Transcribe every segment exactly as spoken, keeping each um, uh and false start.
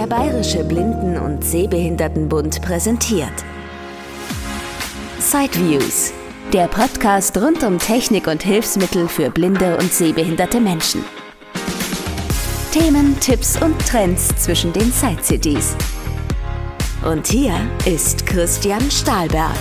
Der Bayerische Blinden- und Sehbehindertenbund präsentiert Sideviews, der Podcast rund um Technik und Hilfsmittel für blinde und sehbehinderte Menschen. Themen, Tipps und Trends zwischen den Side-C Ds. Und hier ist Christian Stahlberg.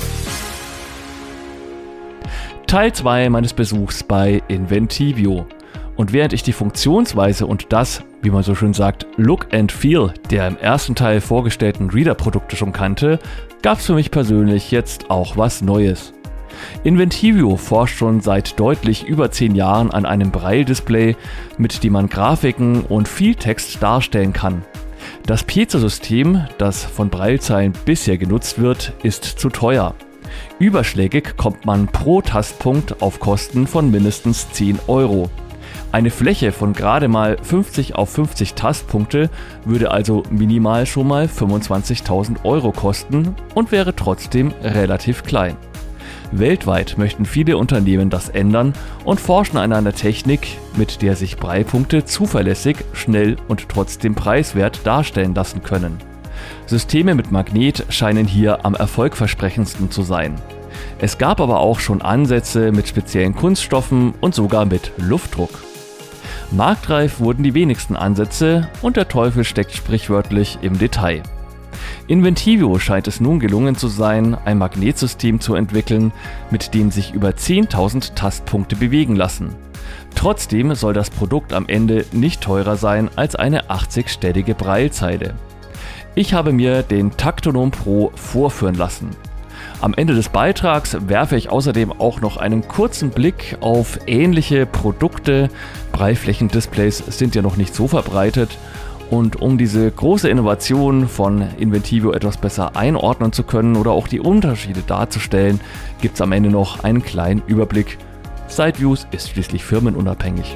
Teil zwei meines Besuchs bei Inventivio. Und während ich die Funktionsweise und das, wie man so schön sagt, Look and Feel der im ersten Teil vorgestellten Reader-Produkte schon kannte, gab es für mich persönlich jetzt auch was Neues. Inventivio forscht schon seit deutlich über zehn Jahren an einem Braille-Display, mit dem man Grafiken und viel Text darstellen kann. Das Piezo-System, das von Braillezeilen bisher genutzt wird, ist zu teuer. Überschlägig kommt man pro Tastpunkt auf Kosten von mindestens zehn Euro. Eine Fläche von gerade mal fünfzig auf fünfzig Tastpunkte würde also minimal schon mal fünfundzwanzigtausend Euro kosten und wäre trotzdem relativ klein. Weltweit möchten viele Unternehmen das ändern und forschen an einer Technik, mit der sich Braillepunkte zuverlässig, schnell und trotzdem preiswert darstellen lassen können. Systeme mit Magnet scheinen hier am erfolgversprechendsten zu sein. Es gab aber auch schon Ansätze mit speziellen Kunststoffen und sogar mit Luftdruck. Marktreif wurden die wenigsten Ansätze und der Teufel steckt sprichwörtlich im Detail. Inventivio scheint es nun gelungen zu sein, ein Magnetsystem zu entwickeln, mit dem sich über zehntausend Tastpunkte bewegen lassen. Trotzdem soll das Produkt am Ende nicht teurer sein als eine achtzigstellige Braillezeile. Ich habe mir den Taktonom Pro vorführen lassen. Am Ende des Beitrags werfe ich außerdem auch noch einen kurzen Blick auf ähnliche Produkte. Brailleflächendisplays sind ja noch nicht so verbreitet. Und um diese große Innovation von Inventivio etwas besser einordnen zu können oder auch die Unterschiede darzustellen, gibt es am Ende noch einen kleinen Überblick. Sideviews ist schließlich firmenunabhängig.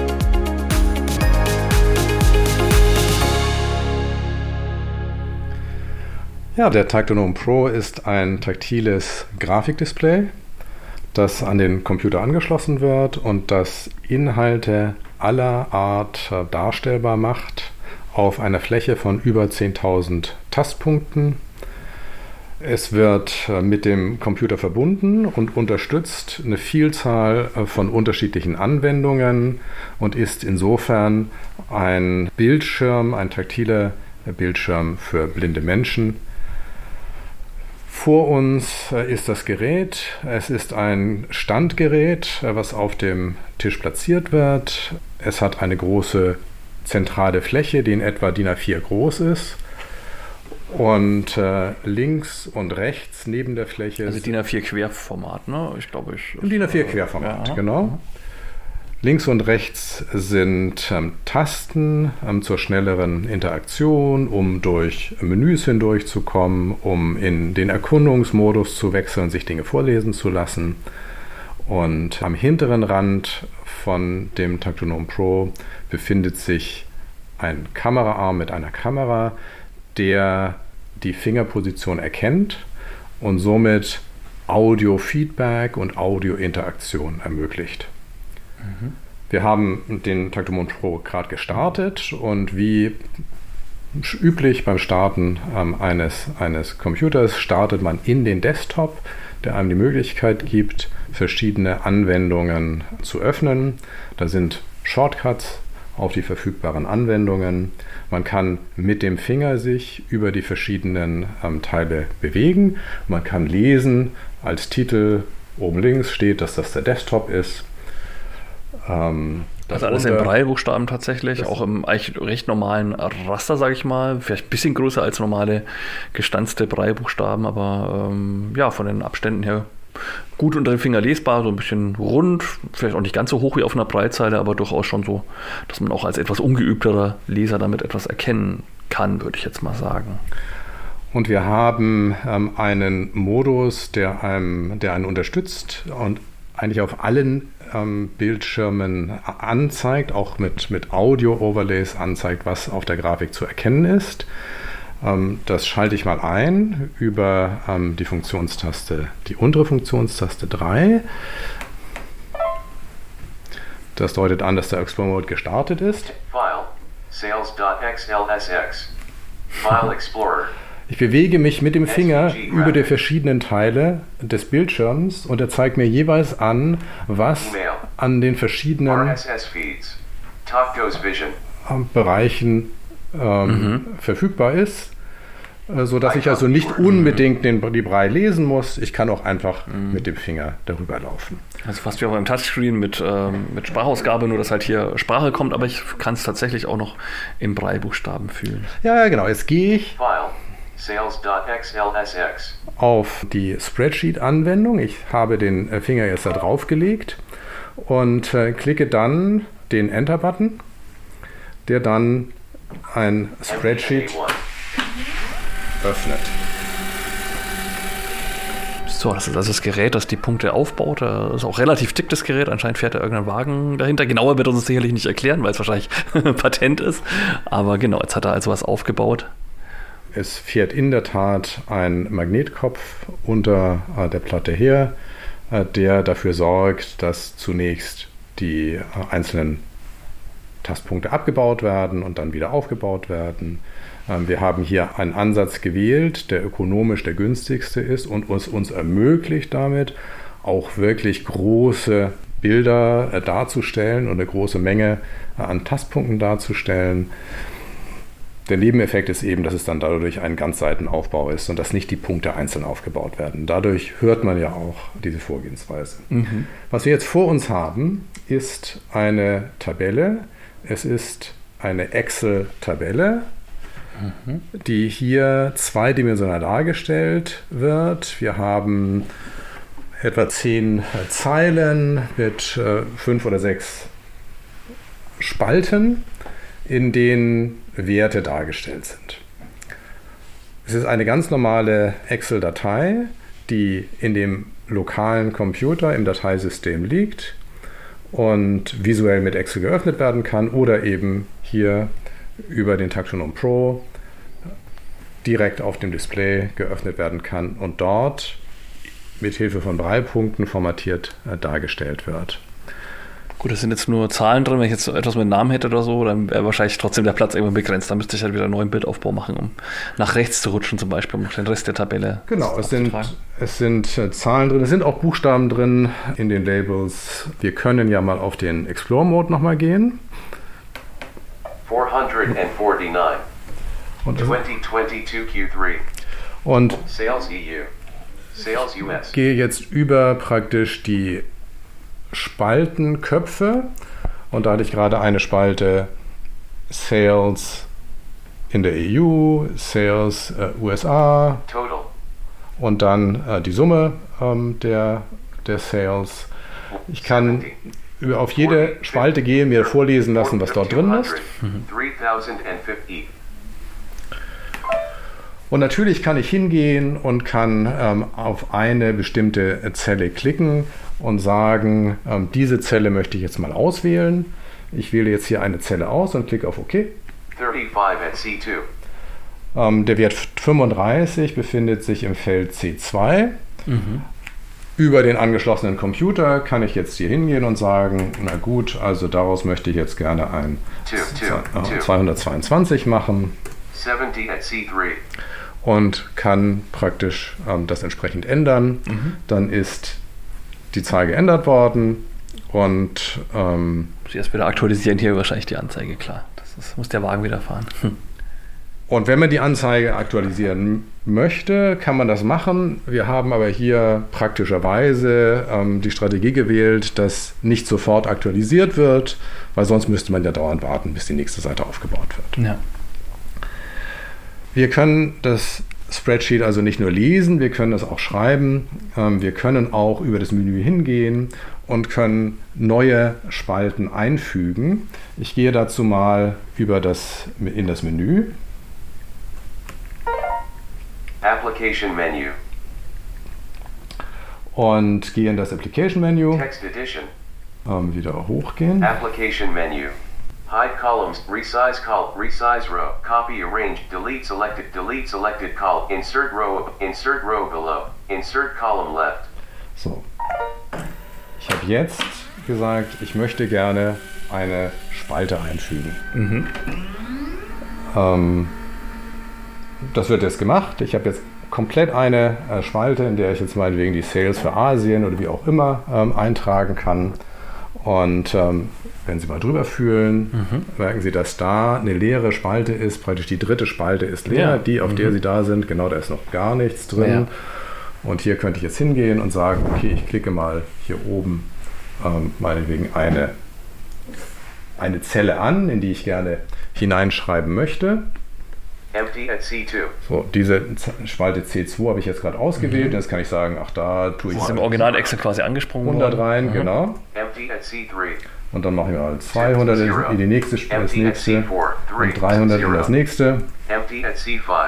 Ja, der Taktonom Pro ist ein taktiles Grafikdisplay, das an den Computer angeschlossen wird und das Inhalte aller Art darstellbar macht auf einer Fläche von über zehntausend Tastpunkten. Es wird mit dem Computer verbunden und unterstützt eine Vielzahl von unterschiedlichen Anwendungen und ist insofern ein Bildschirm, ein taktiler Bildschirm für blinde Menschen. Vor uns ist das Gerät. Es ist ein Standgerät, was auf dem Tisch platziert wird. Es hat eine große zentrale Fläche, die in etwa D I N A vier groß ist. Und äh, links und rechts neben der Fläche... Also D I N A vier Querformat, ne? Ich glaube, ich... D I N A vier Querformat, ja, genau. Links und rechts sind ähm, Tasten ähm, zur schnelleren Interaktion, um durch Menüs hindurchzukommen, um in den Erkundungsmodus zu wechseln, sich Dinge vorlesen zu lassen. Und am hinteren Rand von dem Taktonom Pro befindet sich ein Kameraarm mit einer Kamera, der die Fingerposition erkennt und somit Audio-Feedback und Audio-Interaktion ermöglicht. Mhm. Wir haben den Taktonom Pro gerade gestartet und wie üblich beim Starten ähm, eines, eines Computers startet man in den Desktop, der einem die Möglichkeit gibt, verschiedene Anwendungen zu öffnen. Da sind Shortcuts auf die verfügbaren Anwendungen. Man kann mit dem Finger sich über die verschiedenen ähm, Teile bewegen. Man kann lesen. Als Titel oben links steht, dass das der Desktop ist. Ähm, das alles in Braillebuchstaben tatsächlich, auch im eigentlich recht normalen Raster, sage ich mal. Vielleicht ein bisschen größer als normale gestanzte Braillebuchstaben, aber ähm, ja, von den Abständen her gut unter dem Finger lesbar, so ein bisschen rund, vielleicht auch nicht ganz so hoch wie auf einer Braillezeile, aber durchaus schon so, dass man auch als etwas ungeübterer Leser damit etwas erkennen kann, würde ich jetzt mal sagen. Und wir haben ähm, einen Modus, der einem, der einen unterstützt und eigentlich auf allen ähm, Bildschirmen anzeigt, auch mit, mit Audio-Overlays anzeigt, was auf der Grafik zu erkennen ist. Ähm, das schalte ich mal ein über ähm, die Funktionstaste, die untere Funktionstaste drei. Das deutet an, dass der Explore Mode gestartet ist. File, Sales.xlsx. File Explorer. Ich bewege mich mit dem Finger über die verschiedenen Teile des Bildschirms und er zeigt mir jeweils an, was an den verschiedenen Bereichen ähm, mhm. verfügbar ist, äh, sodass ich also nicht unbedingt den, die Brei lesen muss. Ich kann auch einfach mhm. mit dem Finger darüber laufen. Also fast wie auf einem Touchscreen mit, ähm, mit Sprachausgabe, nur dass halt hier Sprache kommt, aber ich kann es tatsächlich auch noch im Braillebuchstaben fühlen. Ja, genau. Jetzt gehe ich File. Sales.xlsx. auf die Spreadsheet-Anwendung. Ich habe den Finger jetzt da drauf gelegt und äh, klicke dann den Enter-Button, der dann ein Spreadsheet öffnet. So, das ist also das Gerät, das die Punkte aufbaut. Das ist auch relativ dick, das Gerät. Anscheinend fährt da irgendein Wagen dahinter. Genauer wird er uns sicherlich nicht erklären, weil es wahrscheinlich Patent ist. Aber genau, jetzt hat er also was aufgebaut. Es fährt in der Tat ein Magnetkopf unter äh, der Platte her, äh, der dafür sorgt, dass zunächst die äh, einzelnen Tastpunkte abgebaut werden und dann wieder aufgebaut werden. Ähm, wir haben hier einen Ansatz gewählt, der ökonomisch der günstigste ist und uns, uns ermöglicht damit auch wirklich große Bilder äh, darzustellen und eine große Menge äh, an Tastpunkten darzustellen. Der Nebeneffekt ist eben, dass es dann dadurch ein Ganzseitenaufbau ist und dass nicht die Punkte einzeln aufgebaut werden. Dadurch hört man ja auch diese Vorgehensweise. Mhm. Was wir jetzt vor uns haben, ist eine Tabelle. Es ist eine Excel-Tabelle, mhm. die hier zweidimensional dargestellt wird. Wir haben etwa zehn Zeilen mit äh, fünf oder sechs Spalten, in denen Werte dargestellt sind. Es ist eine ganz normale Excel-Datei, die in dem lokalen Computer im Dateisystem liegt und visuell mit Excel geöffnet werden kann oder eben hier über den Tactonom Pro direkt auf dem Display geöffnet werden kann und dort mit Hilfe von Braillepunkten formatiert äh, dargestellt wird. Gut, das sind jetzt nur Zahlen drin. Wenn ich jetzt etwas mit Namen hätte oder so, dann wäre wahrscheinlich trotzdem der Platz irgendwann begrenzt. Dann müsste ich halt wieder einen neuen Bildaufbau machen, um nach rechts zu rutschen zum Beispiel, um noch den Rest der Tabelle Genau, es sind, es sind äh, Zahlen drin, es sind auch Buchstaben drin in den Labels. Wir können ja mal auf den Explore-Mode nochmal gehen. vierhundertneunundvierzig. Und zwanzig zweiundzwanzig Q drei. Und Sales E U. Sales U S. Gehe jetzt über praktisch die Spaltenköpfe und da hatte ich gerade eine Spalte Sales in der E U, Sales äh, U S A Total. Und dann äh, die Summe ähm, der, der Sales. Ich kann über, auf jede Spalte gehen, mir vorlesen lassen, was dort drin ist. Mhm. Und natürlich kann ich hingehen und kann ähm, auf eine bestimmte Zelle klicken und sagen, ähm, diese Zelle möchte ich jetzt mal auswählen. Ich wähle jetzt hier eine Zelle aus und klicke auf OK. fünfunddreißig at C zwei. Ähm, der Wert fünfunddreißig befindet sich im Feld C zwei. Mhm. Über den angeschlossenen Computer kann ich jetzt hier hingehen und sagen, na gut, also daraus möchte ich jetzt gerne ein zweihundertzweiundzwanzig machen. siebzig at C drei. Und kann praktisch ähm, das entsprechend ändern. Mhm. Dann ist die Zahl geändert worden und ähm, muss ich erst wieder aktualisieren, hier wahrscheinlich die Anzeige, klar. Das ist, muss der Wagen wieder fahren. Hm. Und wenn man die Anzeige aktualisieren möchte, kann man das machen. Wir haben aber hier praktischerweise ähm, die Strategie gewählt, dass nicht sofort aktualisiert wird, weil sonst müsste man ja dauernd warten, bis die nächste Seite aufgebaut wird. Ja. Wir können das Spreadsheet also nicht nur lesen, wir können es auch schreiben. Wir können auch über das Menü hingehen und können neue Spalten einfügen. Ich gehe dazu mal über das, in das Menü. Application Menu. Und gehe in das Application Menu. Text Edition. Ähm, wieder hochgehen. Application Menu. Hide columns, resize column, resize row, copy, arrange, delete selected, delete selected column, insert row, insert row below, insert column left. So. Ich habe jetzt gesagt, ich möchte gerne eine Spalte einfügen. Mhm. Ähm, das wird jetzt gemacht. Ich habe jetzt komplett eine äh, Spalte, in der ich jetzt meinetwegen die Sales für Asien oder wie auch immer ähm, eintragen kann. Und ähm, wenn Sie mal drüber fühlen, mhm. merken Sie, dass da eine leere Spalte ist. Praktisch die dritte Spalte ist leer, ja. die, auf mhm. der Sie da sind. Genau, da ist noch gar nichts drin. Ja. Und hier könnte ich jetzt hingehen und sagen, okay, ich klicke mal hier oben ähm, meinetwegen eine, eine Zelle an, in die ich gerne hineinschreiben möchte. Empty at C zwei. So, diese Spalte C zwei habe ich jetzt gerade ausgewählt. Mhm. Jetzt kann ich sagen, ach, da tue ich... Das ist im Original Excel quasi angesprungen hundert rein, mhm. genau. Empty at C drei. Und dann machen wir mal zweihundert in die nächste, das nächste und dreihundert in das nächste. Empty at C fünf.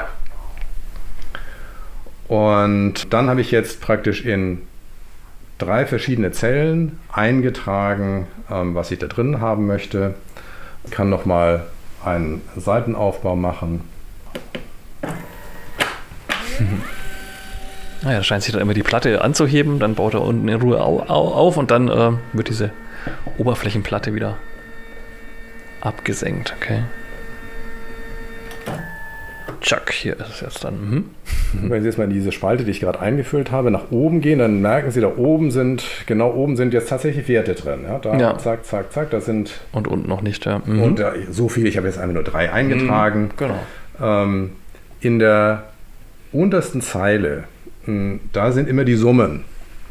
Und dann habe ich jetzt praktisch in drei verschiedene Zellen eingetragen, ähm, was ich da drin haben möchte. Ich kann nochmal einen Seitenaufbau machen. Mhm. Naja, da scheint sich dann immer die Platte anzuheben, dann baut er unten in Ruhe au, au, auf und dann äh, wird diese Oberflächenplatte wieder abgesenkt. Okay. Chuck, hier ist es jetzt dann. Mhm. Wenn Sie jetzt mal in diese Spalte, die ich gerade eingefüllt habe, nach oben gehen, dann merken Sie, da oben sind, genau oben sind jetzt tatsächlich Werte drin. Ja, da ja. zack, zack, zack, das sind... Und unten noch nicht, ja. Mhm. Und ja, so viel, ich habe jetzt einfach nur drei eingetragen. Mhm, genau. Ähm, in der untersten Zeile, mh, da sind immer die Summen.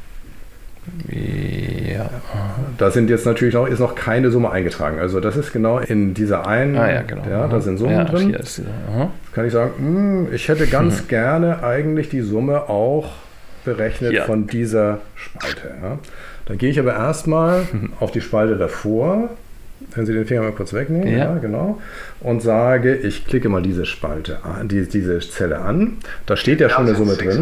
Ja. Da sind jetzt natürlich noch, ist noch keine Summe eingetragen. Also das ist genau in dieser einen, ah, ja, genau. ja, da sind Summen ja, drin. Hier ist diese, aha. Kann ich sagen, mh, ich hätte ganz mhm. gerne eigentlich die Summe auch berechnet ja. von dieser Spalte. Ja. Dann gehe ich aber erstmal mhm. auf die Spalte davor, wenn Sie den Finger mal kurz wegnehmen, ja. Ja, genau, und sage, ich klicke mal diese Spalte an, die, diese Zelle an. Da steht ja schon eine Summe drin.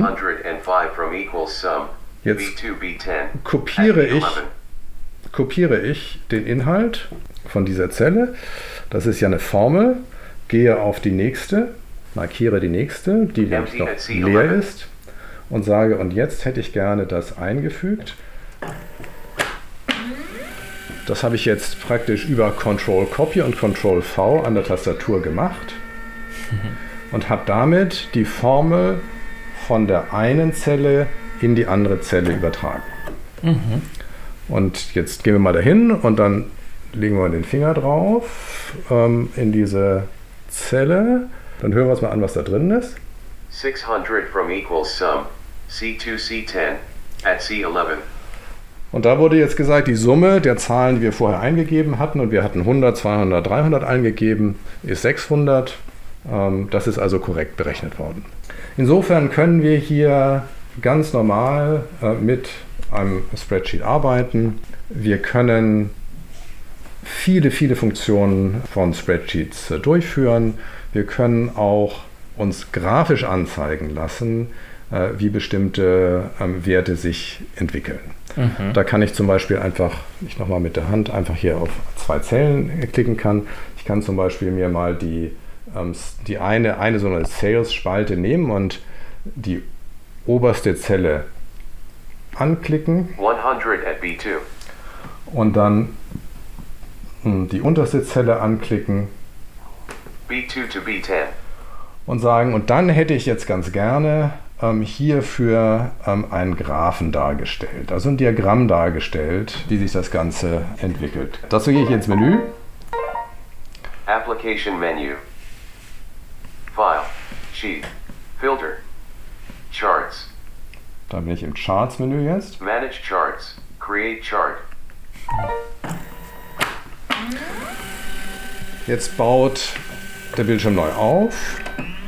Jetzt kopiere ich, kopiere ich den Inhalt von dieser Zelle. Das ist ja eine Formel. Gehe auf die nächste, markiere die nächste, die noch leer ist und sage, und jetzt hätte ich gerne das eingefügt. Das habe ich jetzt praktisch über Control-Copy und Control-V an der Tastatur gemacht mhm. und habe damit die Formel von der einen Zelle in die andere Zelle übertragen. Mhm. Und jetzt gehen wir mal dahin und dann legen wir den Finger drauf ähm, in diese Zelle. Dann hören wir uns mal an, was da drin ist. sechshundert from equals sum C zwei C zehn at C elf. Und da wurde jetzt gesagt, die Summe der Zahlen, die wir vorher eingegeben hatten, und wir hatten hundert, zweihundert, dreihundert eingegeben, ist sechshundert. Ähm, das ist also korrekt berechnet worden. Insofern können wir hier ganz normal äh, mit einem Spreadsheet arbeiten. Wir können viele, viele Funktionen von Spreadsheets äh, durchführen. Wir können auch uns grafisch anzeigen lassen, äh, wie bestimmte ähm, Werte sich entwickeln. Mhm. Da kann ich zum Beispiel einfach, ich nochmal mit der Hand einfach hier auf zwei Zellen klicken kann. Ich kann zum Beispiel mir mal die, ähm, die eine, eine so eine Sales-Spalte nehmen und die oberste Zelle anklicken hundert at B zwei. Und dann mh, die unterste Zelle anklicken B zwei to B zehn und sagen, und dann hätte ich jetzt ganz gerne ähm, hierfür ähm, einen Graphen dargestellt, also ein Diagramm dargestellt, wie sich das Ganze entwickelt. Dazu gehe ich ins Menü. Application Menu. File. Sheet. Filter. Charts. Da bin ich im Charts-Menü jetzt. Manage Charts. Create Chart. Jetzt baut der Bildschirm neu auf.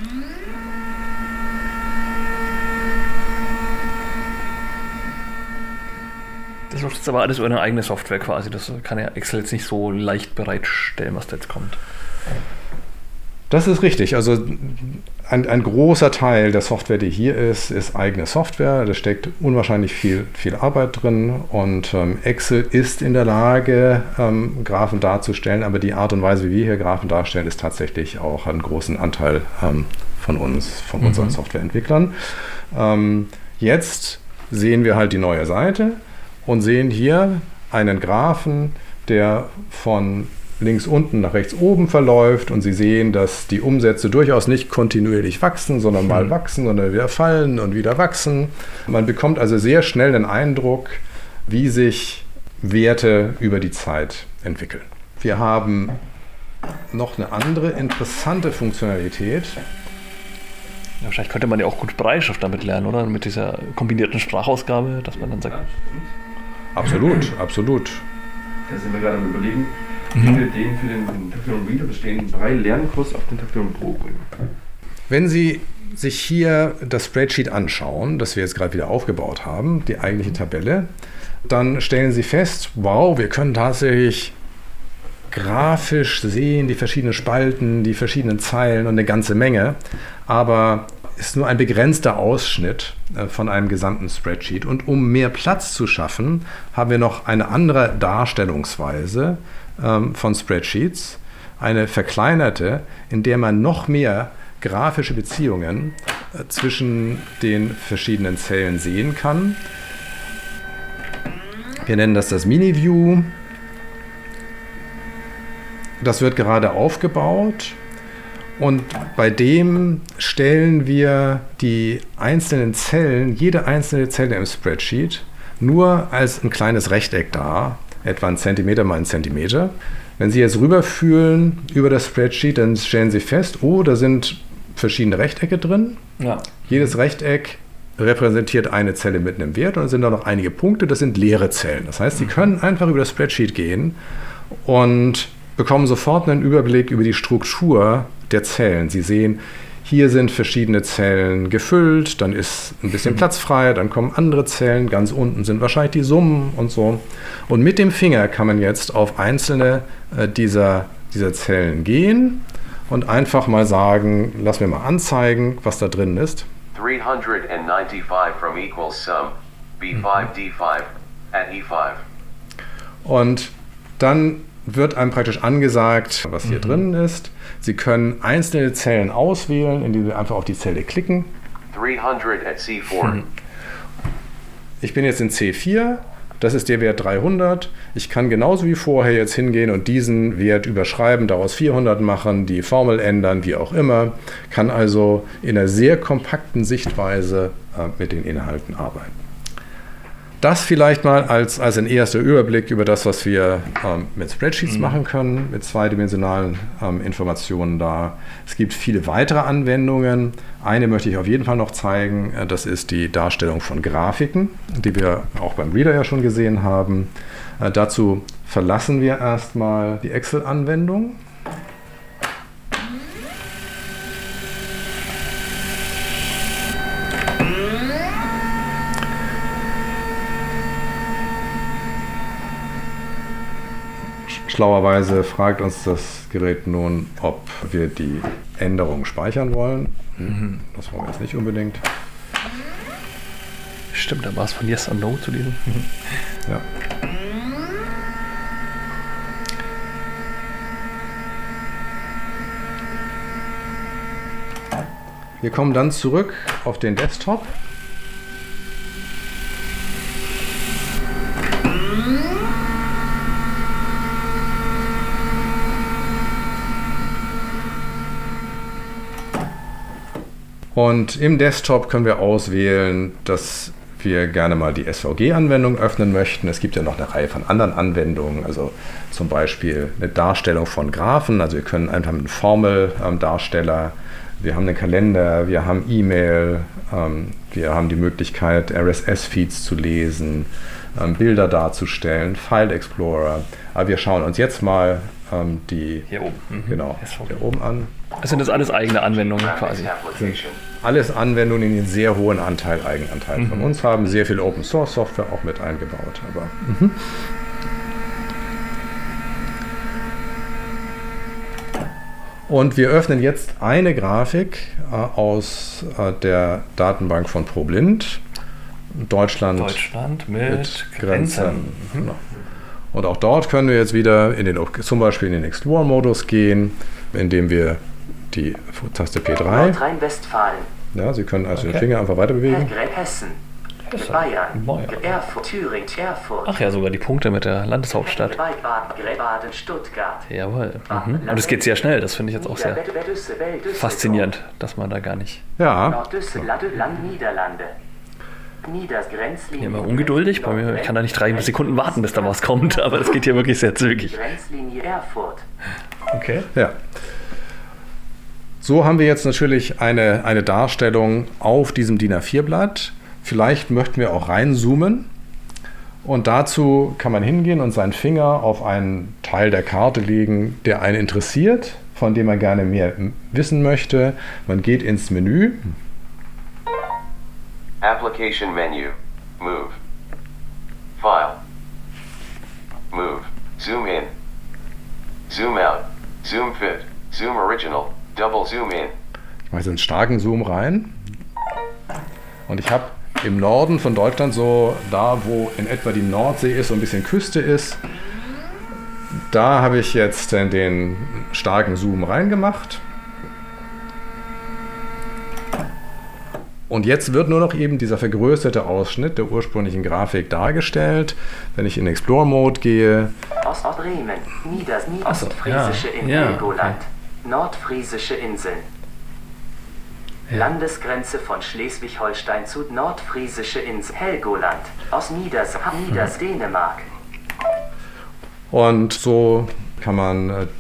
Das ist jetzt aber alles über eine eigene Software quasi. Das kann ja Excel jetzt nicht so leicht bereitstellen, was da jetzt kommt. Das ist richtig. Also ein, ein großer Teil der Software, die hier ist, ist eigene Software. Da steckt unwahrscheinlich viel, viel Arbeit drin. Und ähm, Excel ist in der Lage, ähm, Graphen darzustellen. Aber die Art und Weise, wie wir hier Graphen darstellen, ist tatsächlich auch einen großen Anteil ähm, von uns, von unseren mhm. Softwareentwicklern. Ähm, jetzt sehen wir halt die neue Seite und sehen hier einen Graphen, der von links unten nach rechts oben verläuft und Sie sehen, dass die Umsätze durchaus nicht kontinuierlich wachsen, sondern mal mhm. wachsen, sondern wieder fallen und wieder wachsen. Man bekommt also sehr schnell den Eindruck, wie sich Werte über die Zeit entwickeln. Wir haben noch eine andere interessante Funktionalität. Ja, wahrscheinlich könnte man ja auch gut Bereitschaft damit lernen, oder? Mit dieser kombinierten Sprachausgabe, dass man dann sagt... Absolut, absolut. Da sind wir gerade am Überlegen, wie wir den für den Tactilon Reader bestehenden drei Lernkurs auf den Tactilon Pro bringen. Wenn Sie sich hier das Spreadsheet anschauen, das wir jetzt gerade wieder aufgebaut haben, die eigentliche Tabelle, dann stellen Sie fest, wow, wir können tatsächlich grafisch sehen, die verschiedenen Spalten, die verschiedenen Zeilen und eine ganze Menge, aber ist nur ein begrenzter Ausschnitt von einem gesamten Spreadsheet. Und um mehr Platz zu schaffen, haben wir noch eine andere Darstellungsweise ähm, von Spreadsheets, eine verkleinerte, in der man noch mehr grafische Beziehungen äh, zwischen den verschiedenen Zellen sehen kann. Wir nennen das das Mini-View. Das wird gerade aufgebaut. Und bei dem stellen wir die einzelnen Zellen, jede einzelne Zelle im Spreadsheet, nur als ein kleines Rechteck dar, etwa ein Zentimeter mal ein Zentimeter. Wenn Sie jetzt rüberfühlen über das Spreadsheet, dann stellen Sie fest, oh, da sind verschiedene Rechtecke drin. Ja. Jedes Rechteck repräsentiert eine Zelle mit einem Wert und dann sind da noch einige Punkte, das sind leere Zellen. Das heißt, Sie können einfach über das Spreadsheet gehen und bekommen sofort einen Überblick über die Struktur der Zellen. Sie sehen, hier sind verschiedene Zellen gefüllt, dann ist ein bisschen Platz frei, dann kommen andere Zellen, ganz unten sind wahrscheinlich die Summen und so. Und mit dem Finger kann man jetzt auf einzelne äh, dieser, dieser Zellen gehen und einfach mal sagen, lass mir mal anzeigen, was da drin ist. dreihundertfünfundneunzig from equals sum B five D five at E five. Und dann wird einem praktisch angesagt, was hier mhm. drin ist. Sie können einzelne Zellen auswählen, indem Sie einfach auf die Zelle klicken. dreihundert at C vier. Mhm. Ich bin jetzt in C vier, das ist der Wert dreihundert. Ich kann genauso wie vorher jetzt hingehen und diesen Wert überschreiben, daraus vierhundert machen, die Formel ändern, wie auch immer. Kann also in einer sehr kompakten Sichtweise äh, mit den Inhalten arbeiten. Das vielleicht mal als, als ein erster Überblick über das, was wir ähm, mit Spreadsheets mhm. machen können, mit zweidimensionalen ähm, Informationen da. Es gibt viele weitere Anwendungen. Eine möchte ich auf jeden Fall noch zeigen. Das ist die Darstellung von Grafiken, die wir auch beim Reader ja schon gesehen haben. Äh, dazu verlassen wir erstmal die Excel-Anwendung. Schlauerweise fragt uns das Gerät nun, ob wir die Änderungen speichern wollen. Mhm. Das wollen wir jetzt nicht unbedingt. Stimmt, da war es von Yes und No zu diesem. Mhm. Ja. Wir kommen dann zurück auf den Desktop. Und im Desktop können wir auswählen, dass wir gerne mal die S V G-Anwendung öffnen möchten. Es gibt ja noch eine Reihe von anderen Anwendungen, also zum Beispiel eine Darstellung von Graphen. Also wir können einfach mit einem Formeldarsteller, wir haben einen Kalender, wir haben E-Mail, ähm, wir haben die Möglichkeit, R S S-Feeds zu lesen, ähm, Bilder darzustellen, File Explorer. Aber wir schauen uns jetzt mal ähm, die hier oben, mhm. genau, hier oben an. Also sind das alles eigene Anwendungen quasi? Alles Anwendungen, die einen sehr hohen Anteil, Eigenanteil mhm. von uns haben. Sehr viel Open-Source-Software auch mit eingebaut. Aber, mhm. Und wir öffnen jetzt eine Grafik äh, aus äh, der Datenbank von ProBlind. Deutschland, Deutschland mit, mit Grenzen. Grenzen. Mhm. Genau. Und auch dort können wir jetzt wieder in den, zum Beispiel in den Explore-Modus gehen, indem wir die Taste P drei. Nordrhein-Westfalen. Ja, Sie können also okay. den Finger einfach weiter bewegen. Hessen. Bayern, Bayern. Erfurt, Thüringen, Erfurt. Ach ja, sogar die Punkte mit der Landeshauptstadt. Baden, Baden, Stuttgart. Jawohl. Mhm. Und es geht sehr schnell, das finde ich jetzt auch sehr faszinierend, dass man da gar nicht... Ja. Norddüsseldorf, Niederlande. Ich bin immer ungeduldig, bei mir, ich kann da nicht drei Sekunden warten, bis da was kommt, aber es geht hier wirklich sehr zügig. Grenzlinie Erfurt. Okay. Ja. So haben wir jetzt natürlich eine, eine Darstellung auf diesem D I N A vier Blatt. Vielleicht möchten wir auch reinzoomen. Und dazu kann man hingehen und seinen Finger auf einen Teil der Karte legen, der einen interessiert, von dem man gerne mehr wissen möchte. Man geht ins Menü. Application Menu. Move. File. Move. Zoom in. Zoom out. Zoom fit. Zoom original. Double zoom in. Ich mache jetzt einen starken Zoom rein. Und ich habe im Norden von Deutschland, so da, wo in etwa die Nordsee ist, so ein bisschen Küste ist, da habe ich jetzt den starken Zoom reingemacht. Und jetzt wird nur noch eben dieser vergrößerte Ausschnitt der ursprünglichen Grafik dargestellt. Wenn ich in Explore-Mode gehe. Ostbremen, Nieders, Ach so, Ostfriesische ja, in ja, Helgoland, okay. Nordfriesische Inseln. Ja. Landesgrenze von Schleswig-Holstein zu Nordfriesische Insel, Helgoland, aus Nieders, Nieders, Dänemark. Und so kann man äh,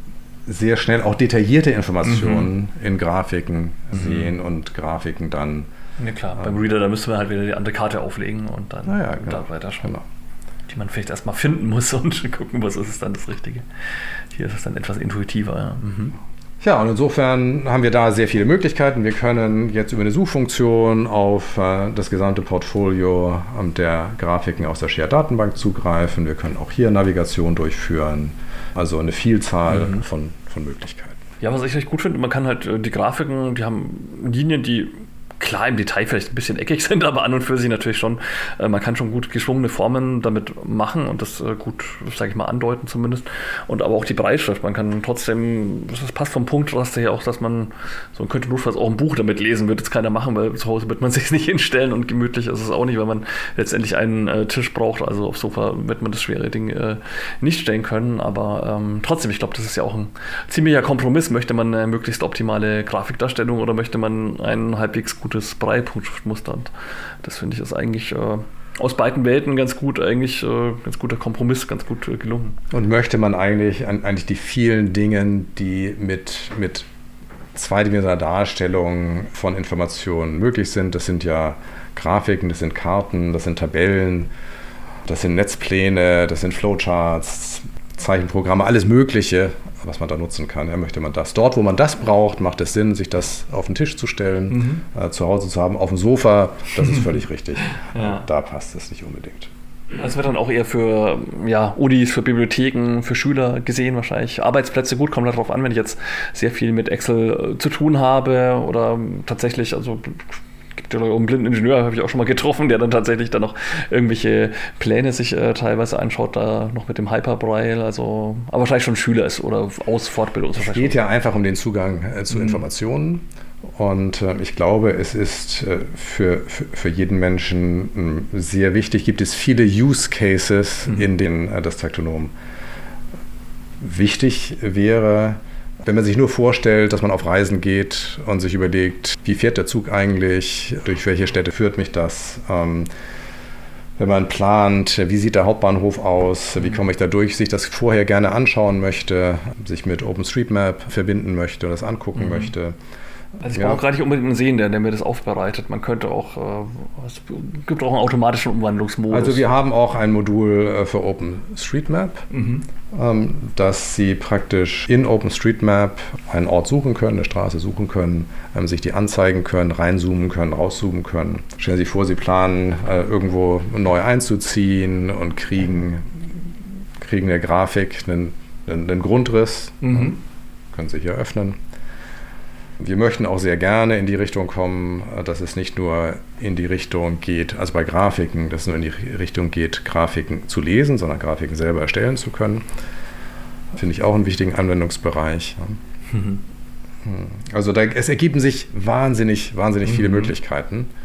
sehr schnell auch detaillierte Informationen mhm. in Grafiken mhm. sehen und Grafiken dann... Ja klar, äh, beim Reader, da müssen wir halt wieder die andere Karte auflegen und dann ja, genau. da weiter schauen. Genau. Die man vielleicht erstmal finden muss und gucken, was ist es dann das Richtige. Hier ist es dann etwas intuitiver. Ja. Mhm. Ja, und insofern haben wir da sehr viele Möglichkeiten. Wir können jetzt über eine Suchfunktion auf äh, das gesamte Portfolio ähm, der Grafiken aus der Shared-Datenbank zugreifen. Wir können auch hier Navigation durchführen. Also eine Vielzahl mhm. von, von Möglichkeiten. Ja, was ich recht gut finde, man kann halt äh, die Grafiken, die haben Linien, die klar im Detail vielleicht ein bisschen eckig sind, aber an und für sich natürlich schon, äh, man kann schon gut geschwungene Formen damit machen und das äh, gut, sage ich mal, andeuten zumindest. Und aber auch die Breitschrift, man kann trotzdem, das passt vom Punktraster her auch, dass man, so man könnte notfalls auch ein Buch damit lesen, wird jetzt keiner machen, weil zu Hause wird man sich nicht hinstellen und gemütlich ist es auch nicht, weil man letztendlich einen äh, Tisch braucht, also aufs Sofa wird man das schwere Ding äh, nicht stellen können, aber ähm, trotzdem, ich glaube, das ist ja auch ein ziemlicher Kompromiss. Möchte man eine möglichst optimale Grafikdarstellung oder möchte man einen halbwegs gutes Braille-Punktschriftmuster? Und das finde ich ist eigentlich äh, aus beiden Welten ganz gut, eigentlich äh, ganz guter Kompromiss, ganz gut äh, gelungen. Und möchte man eigentlich, an, eigentlich die vielen Dinge, die mit, mit zweidimensionaler Darstellung von Informationen möglich sind, das sind ja Grafiken, das sind Karten, das sind Tabellen, das sind Netzpläne, das sind Flowcharts, Zeichenprogramme, alles Mögliche, was man da nutzen kann. Ja, möchte man das dort, wo man das braucht, macht es Sinn, sich das auf den Tisch zu stellen, mhm. äh, zu Hause zu haben, auf dem Sofa, das ist völlig richtig. Ja. Da passt es nicht unbedingt. Das wird dann auch eher für ja, Unis, für Bibliotheken, für Schüler gesehen wahrscheinlich. Arbeitsplätze, gut, kommt darauf an, wenn ich jetzt sehr viel mit Excel äh, zu tun habe oder tatsächlich, also gibt ja einen blinden Ingenieur, habe ich auch schon mal getroffen, der dann tatsächlich dann noch irgendwelche Pläne sich äh, teilweise anschaut, da noch mit dem Hyperbraille, also aber wahrscheinlich schon Schüler ist oder aus Fortbildung. Es geht ja einfach um den Zugang äh, zu mhm. Informationen und äh, ich glaube, es ist äh, für, für, für jeden Menschen äh, sehr wichtig, gibt es viele Use Cases, mhm. in denen äh, das Taktonom wichtig wäre. Wenn man sich nur vorstellt, dass man auf Reisen geht und sich überlegt, wie fährt der Zug eigentlich, durch welche Städte führt mich das, ähm, wenn man plant, wie sieht der Hauptbahnhof aus, wie komme ich da durch, sich das vorher gerne anschauen möchte, sich mit OpenStreetMap verbinden möchte und das angucken mhm. möchte. Also ich brauche ja. gerade nicht unbedingt einen Sehen, der, der mir das aufbereitet. Man könnte auch, äh, es gibt auch einen automatischen Umwandlungsmodus. Also wir haben auch ein Modul äh, für OpenStreetMap, mhm. ähm, dass Sie praktisch in OpenStreetMap einen Ort suchen können, eine Straße suchen können, ähm, sich die anzeigen können, reinzoomen können, rauszoomen können. Stellen Sie sich vor, Sie planen äh, irgendwo neu einzuziehen und kriegen, kriegen in der Grafik einen, einen, einen Grundriss, mhm. können Sie hier öffnen. Wir möchten auch sehr gerne in die Richtung kommen, dass es nicht nur in die Richtung geht, also bei Grafiken, dass es nur in die Richtung geht, Grafiken zu lesen, sondern Grafiken selber erstellen zu können. Finde ich auch einen wichtigen Anwendungsbereich. Mhm. Also da, es ergeben sich wahnsinnig, wahnsinnig mhm. viele Möglichkeiten.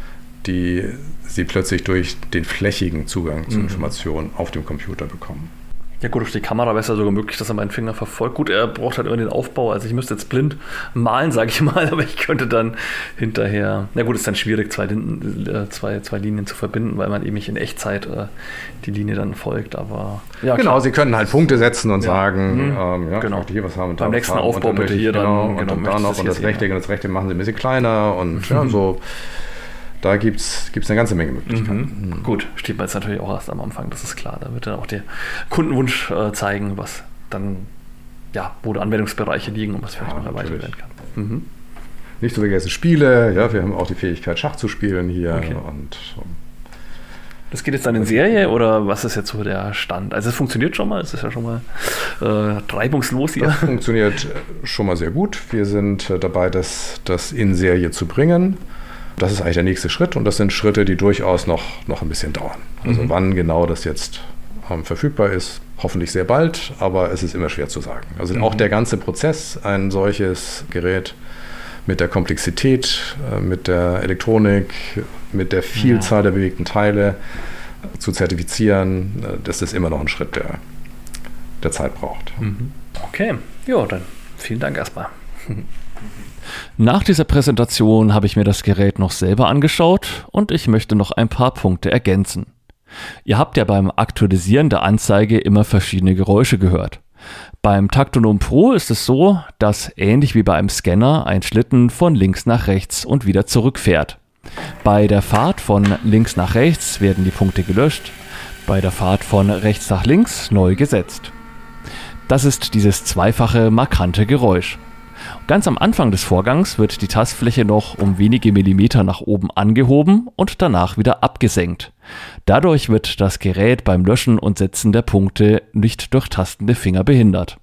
die sie plötzlich durch den flächigen Zugang zu Mhm. Informationen auf dem Computer bekommen. Ja gut, durch die Kamera wäre es ja sogar möglich, dass er meinen Finger verfolgt. Gut, er braucht halt immer den Aufbau, also ich müsste jetzt blind malen, sage ich mal, aber ich könnte dann hinterher, na gut, ist dann schwierig, zwei, Linien, äh, zwei, zwei Linien zu verbinden, weil man eben nicht in Echtzeit äh, die Linie dann folgt, aber ja, Genau, klar. Sie können halt Punkte setzen und Ja. sagen, Mhm. ähm, ja, Genau. ich möchte hier was haben und Beim da was nächsten haben Aufbau und dann bitte möchte ich- hier dann- genau, genau, und dann da möchtest noch das und hier das sehen, Rechteck ja. und das Rechte machen Sie ein bisschen kleiner und ja, so, da gibt es eine ganze Menge Möglichkeiten. Mhm. Gut, steht man jetzt natürlich auch erst am Anfang, das ist klar. Da wird dann auch der Kundenwunsch äh, zeigen, was dann, ja, wo die Anwendungsbereiche liegen und was vielleicht Ja, noch erweitert natürlich. werden kann. Mhm. Nicht zu vergessen Spiele, ja, wir haben auch die Fähigkeit, Schach zu spielen hier Okay. und um, Das geht jetzt dann in Serie oder was ist jetzt so der Stand? Also es funktioniert schon mal, es ist ja schon mal äh, reibungslos hier. das funktioniert schon mal sehr gut. Wir sind äh, dabei, das, das in Serie zu bringen. Das ist eigentlich der nächste Schritt und das sind Schritte, die durchaus noch, noch ein bisschen dauern. Also Mhm. wann genau das jetzt ähm, verfügbar ist, hoffentlich sehr bald, aber es ist immer schwer zu sagen. Also Mhm. auch der ganze Prozess, ein solches Gerät mit der Komplexität, äh, mit der Elektronik, mit der Vielzahl der bewegten Teile äh, zu zertifizieren, äh, das ist immer noch ein Schritt, der, der Zeit braucht. Okay, ja, dann vielen Dank erstmal. Nach dieser Präsentation habe ich mir das Gerät noch selber angeschaut und ich möchte noch ein paar Punkte ergänzen. Ihr habt ja beim Aktualisieren der Anzeige immer verschiedene Geräusche gehört. Beim Taktonom Pro ist es so, dass ähnlich wie bei einem Scanner ein Schlitten von links nach rechts und wieder zurückfährt. Bei der Fahrt von links nach rechts werden die Punkte gelöscht, bei der Fahrt von rechts nach links neu gesetzt. Das ist dieses zweifache markante Geräusch. Ganz am Anfang des Vorgangs wird die Tastfläche noch um wenige Millimeter nach oben angehoben und danach wieder abgesenkt. Dadurch wird das Gerät beim Löschen und Setzen der Punkte nicht durch tastende Finger behindert.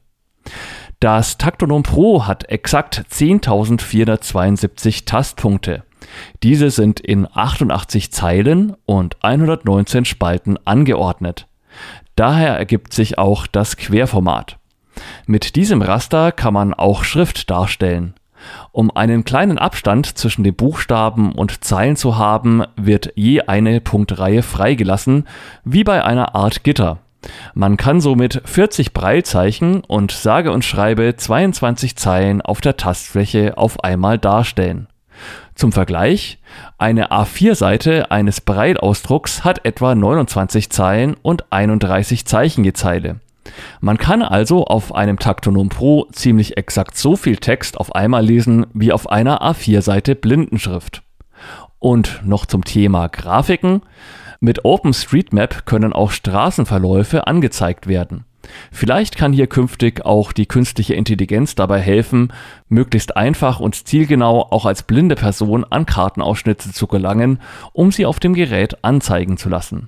Das Taktonom Pro hat exakt zehntausendvierhundertzweiundsiebzig Tastpunkte. Diese sind in achtundachtzig Zeilen und hundertneunzehn Spalten angeordnet. Daher ergibt sich auch das Querformat. Mit diesem Raster kann man auch Schrift darstellen. Um einen kleinen Abstand zwischen den Buchstaben und Zeilen zu haben, wird je eine Punktreihe freigelassen, wie bei einer Art Gitter. Man kann somit vierzig Braillezeichen und sage und schreibe zweiundzwanzig Zeilen auf der Tastfläche auf einmal darstellen. Zum Vergleich, eine A vier Seite eines Braille-Ausdrucks hat etwa neunundzwanzig Zeilen und einunddreißig Zeichen je Zeile. Man kann also auf einem Taktonom Pro ziemlich exakt so viel Text auf einmal lesen wie auf einer A vier Seite Blindenschrift. Und noch zum Thema Grafiken. Mit OpenStreetMap können auch Straßenverläufe angezeigt werden. Vielleicht kann hier künftig auch die künstliche Intelligenz dabei helfen, möglichst einfach und zielgenau auch als blinde Person an Kartenausschnitte zu gelangen, um sie auf dem Gerät anzeigen zu lassen.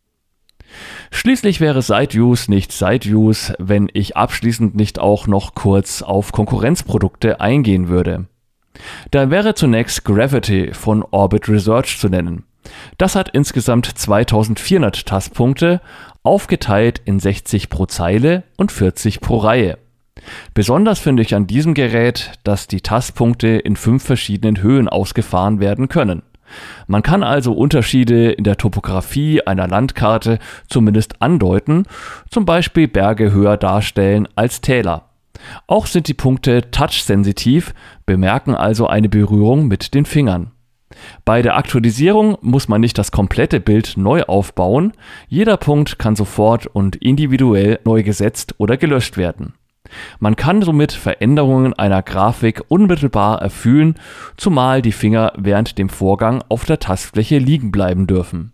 Schließlich wäre Side-Use nicht Side-Use, wenn ich abschließend nicht auch noch kurz auf Konkurrenzprodukte eingehen würde. Da wäre zunächst Gravity von Orbit Research zu nennen. Das hat insgesamt zweitausendvierhundert Tastpunkte, aufgeteilt in sechzig pro Zeile und vierzig pro Reihe. Besonders finde ich an diesem Gerät, dass die Tastpunkte in fünf verschiedenen Höhen ausgefahren werden können. Man kann also Unterschiede in der Topografie einer Landkarte zumindest andeuten, zum Beispiel Berge höher darstellen als Täler. Auch sind die Punkte touch-sensitiv, bemerken also eine Berührung mit den Fingern. Bei der Aktualisierung muss man nicht das komplette Bild neu aufbauen, jeder Punkt kann sofort und individuell neu gesetzt oder gelöscht werden. Man kann somit Veränderungen einer Grafik unmittelbar erfühlen, zumal die Finger während dem Vorgang auf der Tastfläche liegen bleiben dürfen.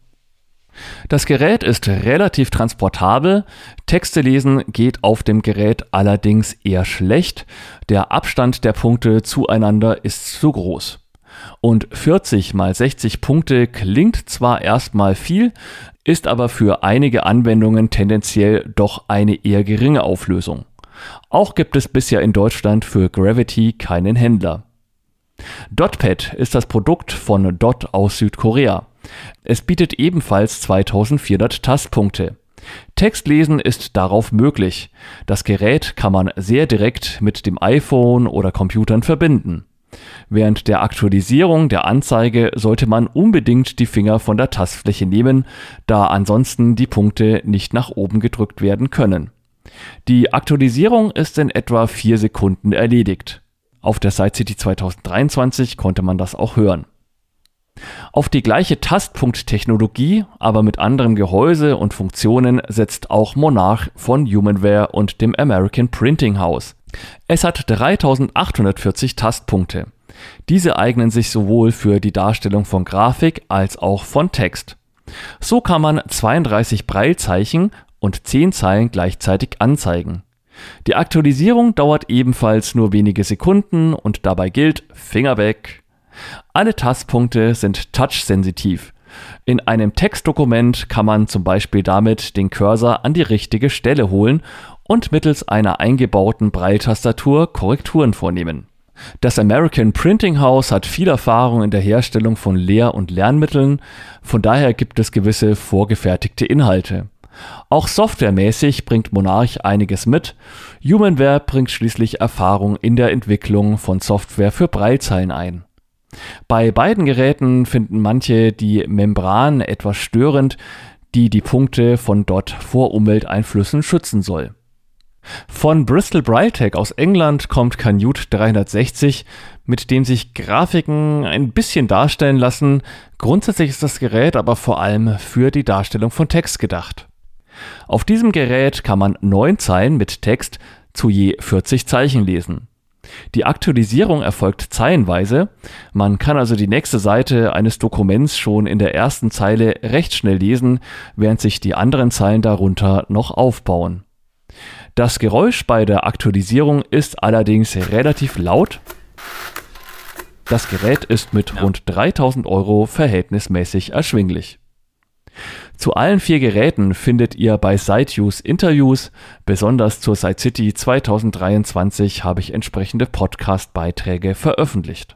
Das Gerät ist relativ transportabel, Texte lesen geht auf dem Gerät allerdings eher schlecht, der Abstand der Punkte zueinander ist zu groß. Und vierzig mal sechzig Punkte klingt zwar erstmal viel, ist aber für einige Anwendungen tendenziell doch eine eher geringe Auflösung. Auch gibt es bisher in Deutschland für Gravity keinen Händler. Dotpad ist das Produkt von Dot aus Südkorea. Es bietet ebenfalls zweitausendvierhundert Tastpunkte. Textlesen ist darauf möglich. Das Gerät kann man sehr direkt mit dem iPhone oder Computern verbinden. Während der Aktualisierung der Anzeige sollte man unbedingt die Finger von der Tastfläche nehmen, da ansonsten die Punkte nicht nach oben gedrückt werden können. Die Aktualisierung ist in etwa vier Sekunden erledigt. Auf der SiteCity zwanzig dreiundzwanzig konnte man das auch hören. Auf die gleiche Tastpunkt-Technologie, aber mit anderem Gehäuse und Funktionen, setzt auch Monarch von Humanware und dem American Printing House. Es hat dreitausendachthundertvierzig Tastpunkte. Diese eignen sich sowohl für die Darstellung von Grafik als auch von Text. So kann man zweiunddreißig Braillezeichen und zehn Zeilen gleichzeitig anzeigen. Die Aktualisierung dauert ebenfalls nur wenige Sekunden und dabei gilt Finger weg. Alle Tastpunkte sind touch-sensitiv. In einem Textdokument kann man zum Beispiel damit den Cursor an die richtige Stelle holen und mittels einer eingebauten Braille-Tastatur Korrekturen vornehmen. Das American Printing House hat viel Erfahrung in der Herstellung von Lehr- und Lernmitteln, von daher gibt es gewisse vorgefertigte Inhalte. Auch softwaremäßig bringt Monarch einiges mit. Humanware bringt schließlich Erfahrung in der Entwicklung von Software für Braillezeilen ein. Bei beiden Geräten finden manche die Membran etwas störend, die die Punkte von dort vor Umwelteinflüssen schützen soll. Von Bristol Braille-Tech aus England kommt Canute dreihundertsechzig, mit dem sich Grafiken ein bisschen darstellen lassen. Grundsätzlich ist das Gerät aber vor allem für die Darstellung von Text gedacht. Auf diesem Gerät kann man neun Zeilen mit Text zu je vierzig Zeichen lesen. Die Aktualisierung erfolgt zeilenweise, man kann also die nächste Seite eines Dokuments schon in der ersten Zeile recht schnell lesen, während sich die anderen Zeilen darunter noch aufbauen. Das Geräusch bei der Aktualisierung ist allerdings relativ laut. Das Gerät ist mit rund dreitausend Euro verhältnismäßig erschwinglich. Zu allen vier Geräten findet ihr bei SiteViews Interviews. Besonders zur SiteCity zwanzig dreiundzwanzig habe ich entsprechende Podcast-Beiträge veröffentlicht.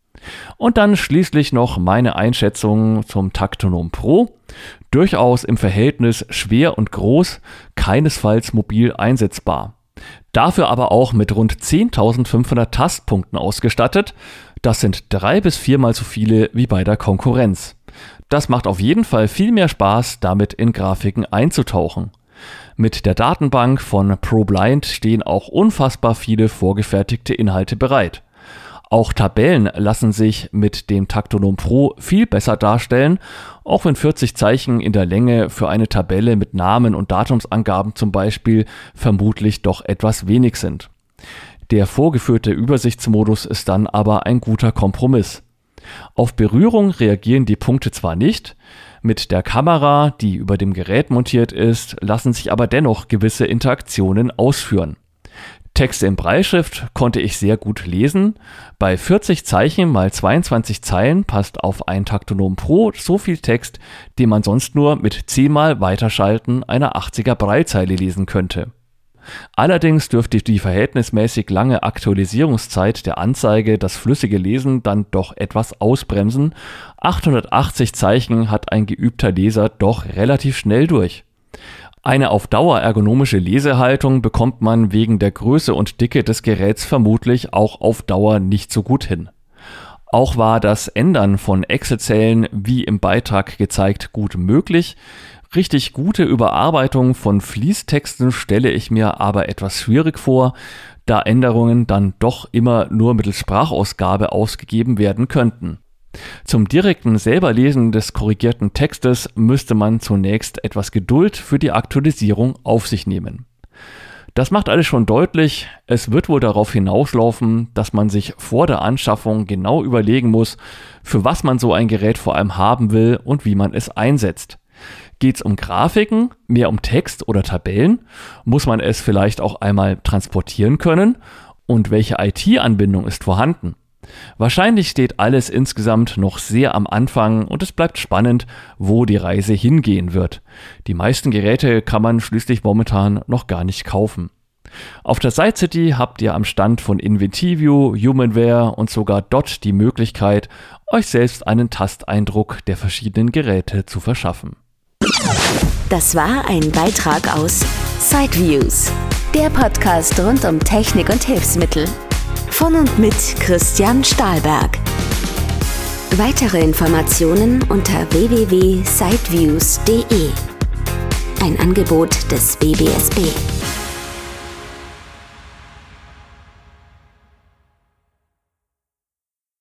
Und dann schließlich noch meine Einschätzung zum Taktonom Pro. Durchaus im Verhältnis schwer und groß, keinesfalls mobil einsetzbar. Dafür aber auch mit rund zehntausendfünfhundert Tastpunkten ausgestattet. Das sind drei bis viermal so viele wie bei der Konkurrenz. Das macht auf jeden Fall viel mehr Spaß, damit in Grafiken einzutauchen. Mit der Datenbank von ProBlind stehen auch unfassbar viele vorgefertigte Inhalte bereit. Auch Tabellen lassen sich mit dem Taktonom Pro viel besser darstellen, auch wenn vierzig Zeichen in der Länge für eine Tabelle mit Namen und Datumsangaben zum Beispiel vermutlich doch etwas wenig sind. Der vorgeführte Übersichtsmodus ist dann aber ein guter Kompromiss. Auf Berührung reagieren die Punkte zwar nicht, mit der Kamera, die über dem Gerät montiert ist, lassen sich aber dennoch gewisse Interaktionen ausführen. Texte in Brailleschrift konnte ich sehr gut lesen. Bei vierzig Zeichen mal zweiundzwanzig Zeilen passt auf ein Taktonom Pro so viel Text, den man sonst nur mit zehn mal Weiterschalten einer achtziger Braillezeile lesen könnte. Allerdings dürfte die verhältnismäßig lange Aktualisierungszeit der Anzeige das flüssige Lesen dann doch etwas ausbremsen. achthundertachtzig Zeichen hat ein geübter Leser doch relativ schnell durch. Eine auf Dauer ergonomische Lesehaltung bekommt man wegen der Größe und Dicke des Geräts vermutlich auch auf Dauer nicht so gut hin. Auch war das Ändern von Excel-Zellen, wie im Beitrag gezeigt, gut möglich. Richtig gute Überarbeitung von Fließtexten stelle ich mir aber etwas schwierig vor, da Änderungen dann doch immer nur mittels Sprachausgabe ausgegeben werden könnten. Zum direkten Selberlesen des korrigierten Textes müsste man zunächst etwas Geduld für die Aktualisierung auf sich nehmen. Das macht alles schon deutlich, es wird wohl darauf hinauslaufen, dass man sich vor der Anschaffung genau überlegen muss, für was man so ein Gerät vor allem haben will und wie man es einsetzt. Geht es um Grafiken, mehr um Text oder Tabellen? Muss man es vielleicht auch einmal transportieren können? Und welche I T-Anbindung ist vorhanden? Wahrscheinlich steht alles insgesamt noch sehr am Anfang und es bleibt spannend, wo die Reise hingehen wird. Die meisten Geräte kann man schließlich momentan noch gar nicht kaufen. Auf der SiteCity habt ihr am Stand von Inventivio, Humanware und sogar Dot die Möglichkeit, euch selbst einen Tasteindruck der verschiedenen Geräte zu verschaffen. Das war ein Beitrag aus SiteViews, der Podcast rund um Technik und Hilfsmittel. Von und mit Christian Stahlberg. Weitere Informationen unter w w w punkt siteviews punkt d e. Ein Angebot des B B S B.